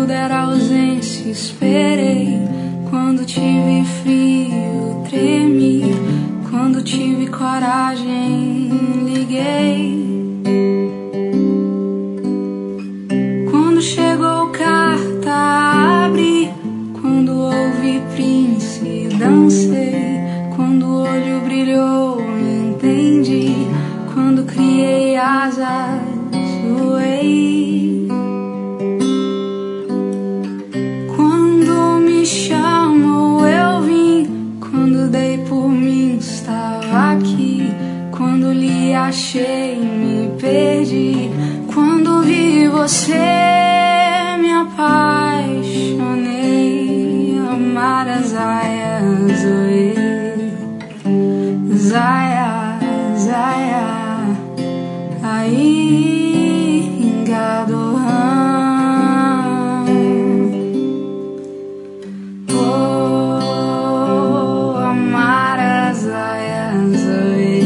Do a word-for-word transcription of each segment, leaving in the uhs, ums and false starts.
tudo era ausência, esperei. Quando tive frio, tremi. Quando tive coragem, liguei. Quando chegou carta, abri. Quando ouvi Prince, dancei. Quando o olho brilhou, entendi. Quando criei asas, voei. Quando me chamou, eu vim. Quando dei por mim, estava aqui. Quando lhe achei, me perdi. Quando vi você, me apaixonei. Amar as aias, oi. Zaya, Zaya, aí engado. Oh, amar as aias, oi.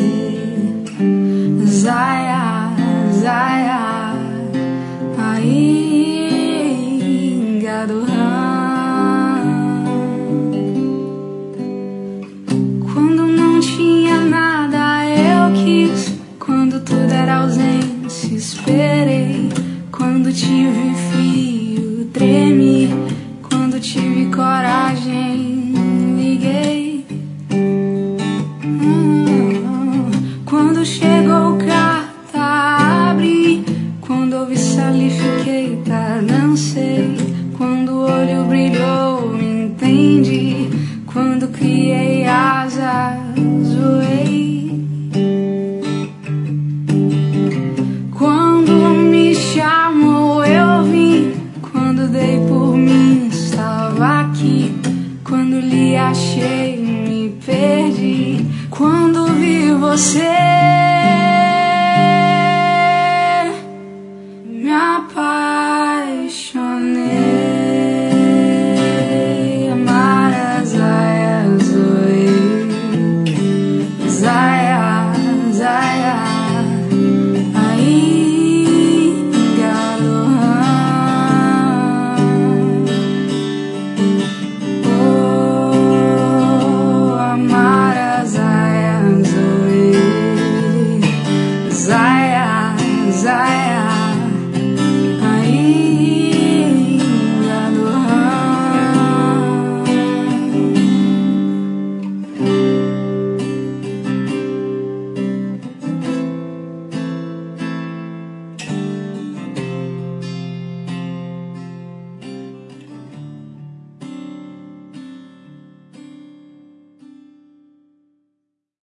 Zaya, Zaya, aí engado. Quando tudo era ausência, esperei. Quando tive frio, tremi. Quando tive coragem, liguei. hum, Quando chegou carta, abri. Quando ouvi Sally, fiquei, tá, dancei. Quando o olho brilhou, me entendi. Quando criei asas, voei. Quando lhe achei, me perdi. Quando vi você, me apaixonei. Amar as aias, oi. Zaya, Zaya, aí engalo. Zaya, Zaya.